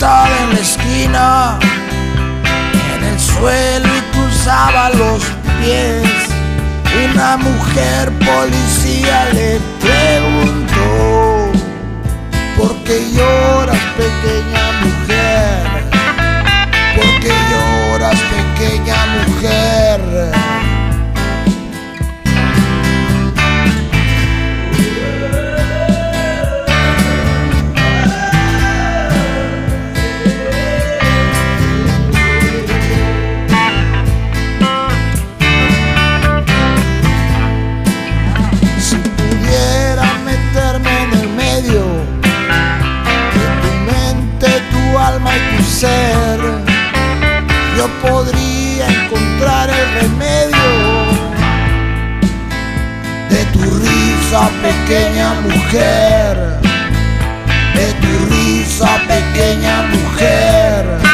sentada en la esquina, en el suelo y cruzaba los pies. Una mujer policía le preguntó: ¿por qué lloras, pequeña mujer? ¿Por qué lloras, pequeña mujer? Si pudiera meterme en el medio de tu mente, tu alma y tu ser, yo podría encontrar el remedio de tu risa, pequeña mujer, de tu risa, pequeña mujer.